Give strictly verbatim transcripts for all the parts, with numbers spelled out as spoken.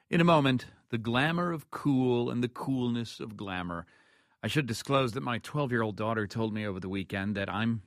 In a moment, the glamour of cool and the coolness of glamour. I should disclose that my twelve-year-old daughter told me over the weekend that I'm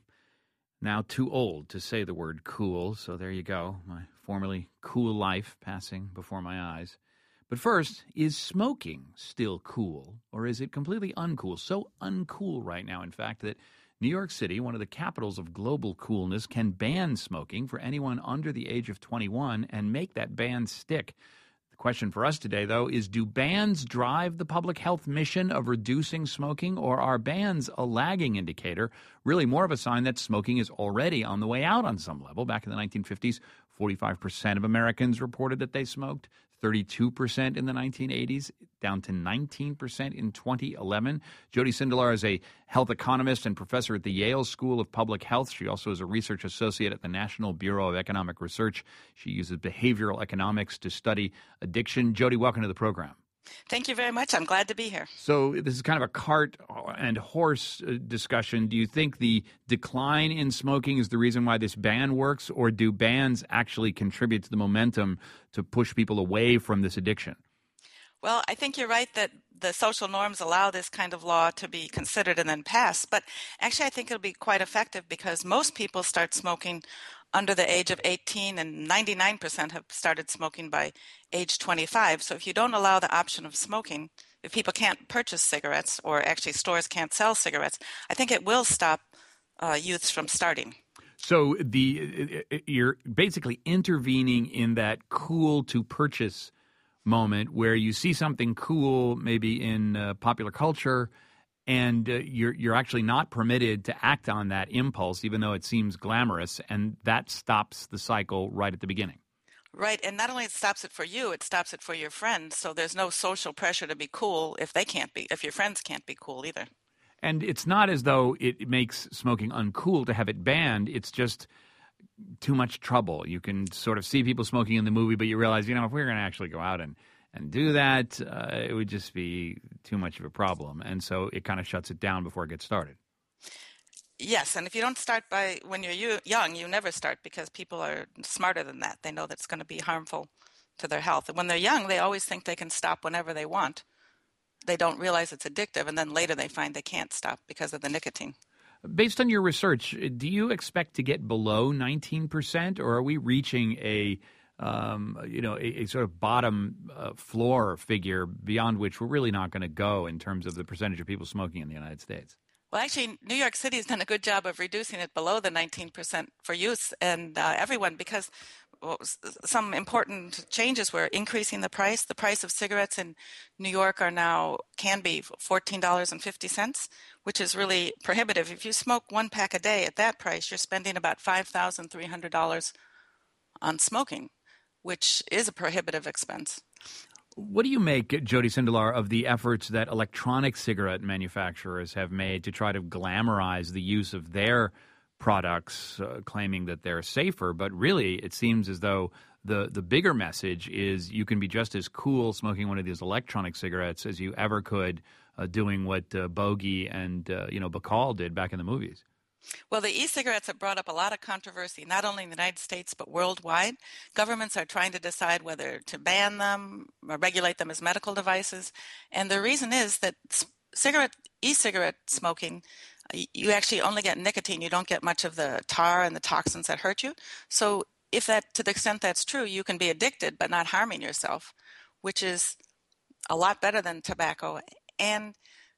now too old to say the word cool, so there you go, my formerly cool life passing before my eyes. But first, is smoking still cool, or is it completely uncool? So uncool right now, in fact, that New York City, one of the capitals of global coolness, can ban smoking for anyone under the age of twenty-one and make that ban stick. Question for us today, though, is do bans drive the public health mission of reducing smoking, or are bans a lagging indicator, really more of a sign that smoking is already on the way out on some level? Back in the nineteen fifties, forty-five percent of Americans reported that they smoked, thirty-two percent in the nineteen eighties, down to nineteen percent in twenty eleven. Jody Sindelar is a health economist and professor at the Yale School of Public Health. She also is a research associate at the National Bureau of Economic Research. She uses behavioral economics to study addiction. Jody, welcome to the program. Thank you very much. I'm glad to be here. So this is kind of a cart and horse discussion. Do you think the decline in smoking is the reason why this ban works, or do bans actually contribute to the momentum to push people away from this addiction? Well, I think you're right that the social norms allow this kind of law to be considered and then passed. But actually, I think it'll be quite effective because most people start smoking under the age of eighteen, and ninety-nine percent have started smoking by age twenty-five. So if you don't allow the option of smoking, if people can't purchase cigarettes, or actually stores can't sell cigarettes, I think it will stop uh, youths from starting. So the you're basically intervening in that cool to purchase moment where you see something cool maybe in uh, popular culture, and uh, you're you're actually not permitted to act on that impulse, even though it seems glamorous, and that stops the cycle right at the beginning. Right, and not only it stops it for you, it stops it for your friends. So there's no social pressure to be cool if they can't be, if your friends can't be cool either. And it's not as though it makes smoking uncool to have it banned. It's just too much trouble. You can sort of see people smoking in the movie, but you realize, you know, if we were going to actually go out and, and do that, uh, it would just be too much of a problem. And so it kind of shuts it down before it gets started. Yes, and if you don't start by when you're young, you never start because people are smarter than that. They know that's going to be harmful to their health. And when they're young, they always think they can stop whenever they want. They don't realize it's addictive, and then later they find they can't stop because of the nicotine. Based on your research, do you expect to get below nineteen percent, or are we reaching a, um, you know, a, a sort of bottom uh, floor figure beyond which we're really not going to go in terms of the percentage of people smoking in the United States? Well, actually, New York City has done a good job of reducing it below the nineteen percent for youth and uh, everyone, because well, some important changes were increasing the price. The price of cigarettes in New York are now can be fourteen dollars and fifty cents, which is really prohibitive. If you smoke one pack a day at that price, you're spending about five thousand three hundred dollars on smoking, which is a prohibitive expense. What do you make, Jody Sindelar, of the efforts that electronic cigarette manufacturers have made to try to glamorize the use of their products, uh, claiming that they're safer? But really, it seems as though the, the bigger message is you can be just as cool smoking one of these electronic cigarettes as you ever could uh, doing what uh, Bogey and uh, you know Bacall did back in the movies. Well, the e-cigarettes have brought up a lot of controversy, not only in the United States, but worldwide. Governments are trying to decide whether to ban them or regulate them as medical devices. And the reason is that cigarette, e-cigarette smoking, you actually only get nicotine. You don't get much of the tar and the toxins that hurt you. So if that, to the extent that's true, you can be addicted but not harming yourself, which is a lot better than tobacco. And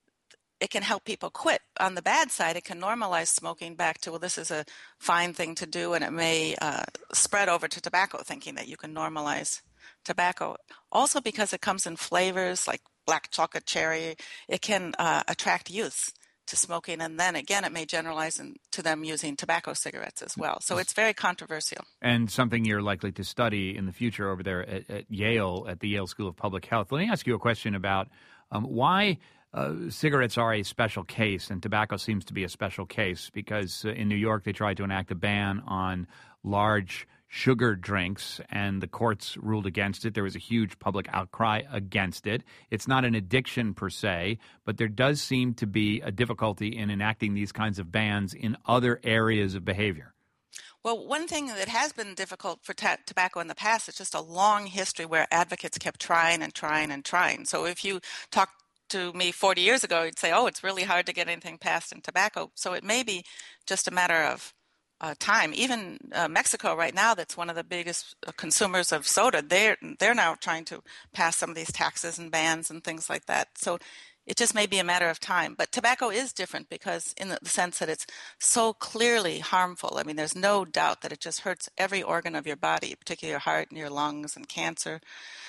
it can help people quit. On the bad side, it can normalize smoking back to, well, this is a fine thing to do, and it may uh, spread over to tobacco, thinking that you can normalize tobacco. Also, because it comes in flavors like black chocolate cherry, it can uh, attract youth to smoking, and then again, it may generalize in, to them using tobacco cigarettes as well. So it's very controversial. And something you're likely to study in the future over there at, at Yale, at the Yale School of Public Health. Let me ask you a question about um, why Uh, cigarettes are a special case, and tobacco seems to be a special case, because uh, in New York they tried to enact a ban on large sugar drinks, and the courts ruled against it. There was a huge public outcry against it. It's not an addiction per se, but there does seem to be a difficulty in enacting these kinds of bans in other areas of behavior. Well, one thing that has been difficult for ta- tobacco in the past is just a long history where advocates kept trying and trying and trying. So if you talk to me forty years ago, you'd say, oh, it's really hard to get anything passed in tobacco. So it may be just a matter of uh, time. Even uh, Mexico right now, that's one of the biggest consumers of soda, they're, they're now trying to pass some of these taxes and bans and things like that. So it just may be a matter of time. But tobacco is different because in the sense that it's so clearly harmful. I mean, there's no doubt that it just hurts every organ of your body, particularly your heart and your lungs and cancer.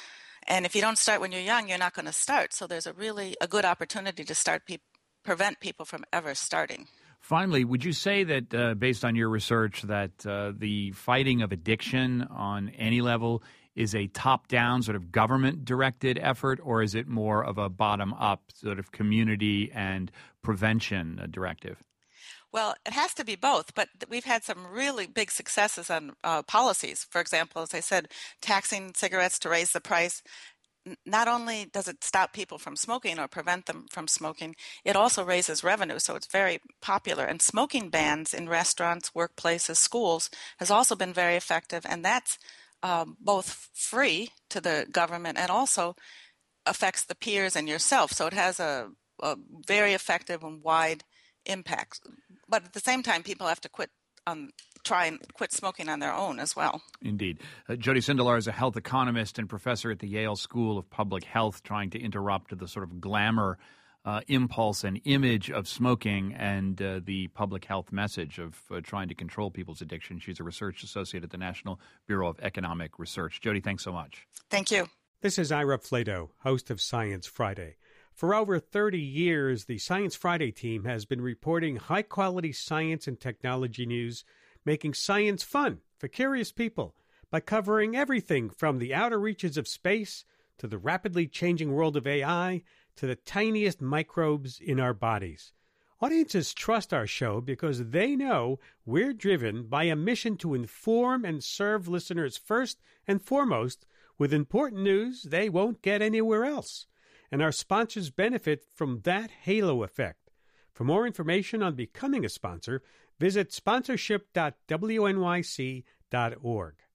And if you don't start when you're young, you're not going to start. So there's a really a good opportunity to start pe- prevent people from ever starting. Finally, would you say that, uh, based on your research, that uh, the fighting of addiction on any level is a top-down sort of government-directed effort, or is it more of a bottom-up sort of community and prevention uh, directive? Well, it has to be both, but we've had some really big successes on uh, policies. For example, as I said, taxing cigarettes to raise the price. Not only does it stop people from smoking or prevent them from smoking, it also raises revenue, so it's very popular. And smoking bans in restaurants, workplaces, schools has also been very effective, and that's um, both free to the government and also affects the peers and yourself. So it has a, a very effective and wide impact. But at the same time, people have to quit um, try and quit smoking on their own as well. Indeed. Uh, Jody Sindelar is a health economist and professor at the Yale School of Public Health, trying to interrupt the sort of glamour, uh, impulse, and image of smoking and uh, the public health message of uh, trying to control people's addiction. She's a research associate at the National Bureau of Economic Research. Jody, thanks so much. Thank you. This is Ira Flato, host of Science Friday. For over thirty years, the Science Friday team has been reporting high-quality science and technology news, making science fun for curious people by covering everything from the outer reaches of space to the rapidly changing world of A I to the tiniest microbes in our bodies. Audiences trust our show because they know we're driven by a mission to inform and serve listeners first and foremost with important news they won't get anywhere else. And our sponsors benefit from that halo effect. For more information on becoming a sponsor, visit sponsorship dot w n y c dot org.